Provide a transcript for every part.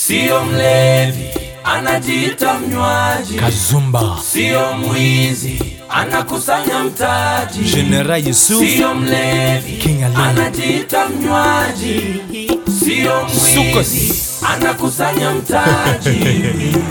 Sio mlevi, anajiita mnywaji. Kazumba. Sio mwizi, anakusanya mtaji. General Yusuf. Sio mlevi, King Ali. anajiita mnywaji. Sio mwizi, anakusanya mtaji.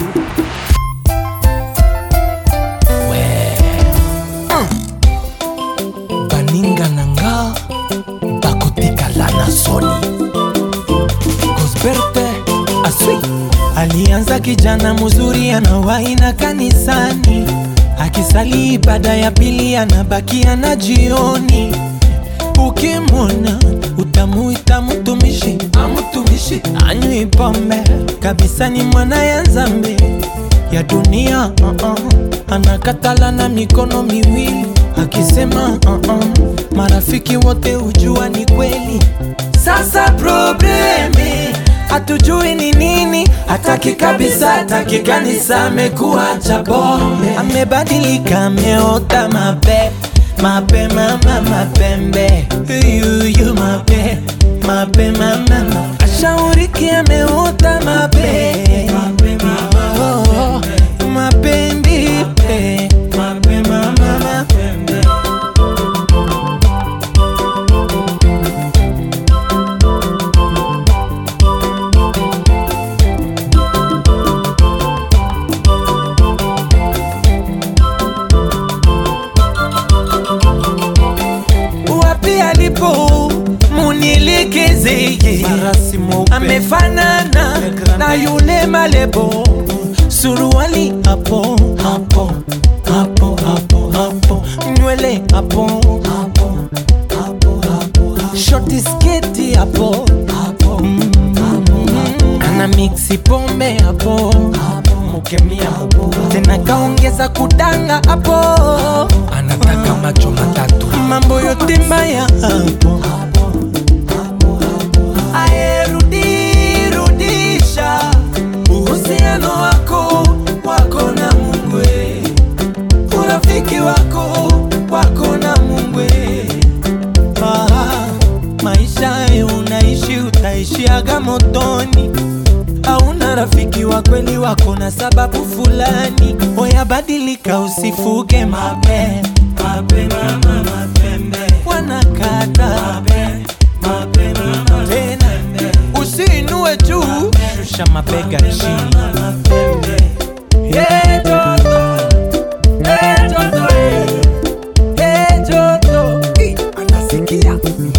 Baninga nanga bakotika lana soni Gosberte Aswi. Alianza kijana mzuri anawahi na kanisani, akisali ibada ya pili anabakia na jioni. Ukimwona utamuita mtumishi, amutumishi anywi pombe kabisa, ni mwana ya zambi ya dunia. Anakatala na mikono miwili akisema marafiki wote ujua ni kweli. Sasa probleme hatujui ni nini, hataki kabisa, hataki kanisa, amekuwa cha pombe. Amebadilika, ameota mama mapembe yuyu mape mama ashauriki, ameota mapembe mama. Wapi alipo munilikeze, amefanana na yule malebo. Suruali hapo hapo hapo hapo hapo, nywele hapo hapo hapo hapo, shoti sketi hapo hapo, ana mixi pombe hapo mukemia hapo, tena kaongeza kudanga hapo, anataka macho matatu, mambo yote mbaya hapo. Rudisha uhusiano wako na Mungu, urafiki wako na Mungu. Maisha unaishi utaishiaga motoni, hauna rafiki wa kweli, wako na sababu fulani. Oya badilika, usifuge mapembe wanakata tena, usiinue juu, shusha mabega chini. Anasikia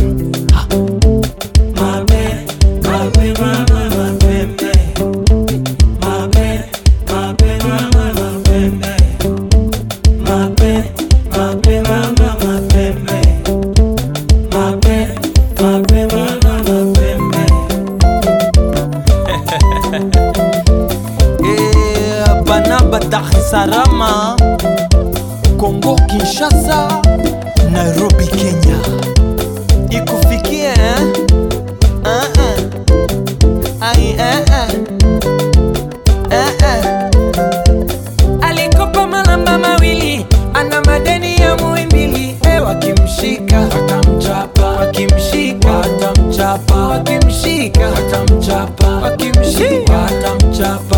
Dar es Salaam, Kongo Kinshasa, Nairobi Kenya, ikufikie alikopa malamba mawili, ana madeni ya Muhimbili. Wakimshika watamchapa, wakimshika watamchapa, wakimshika watamchapa, wakimshika watamchapa.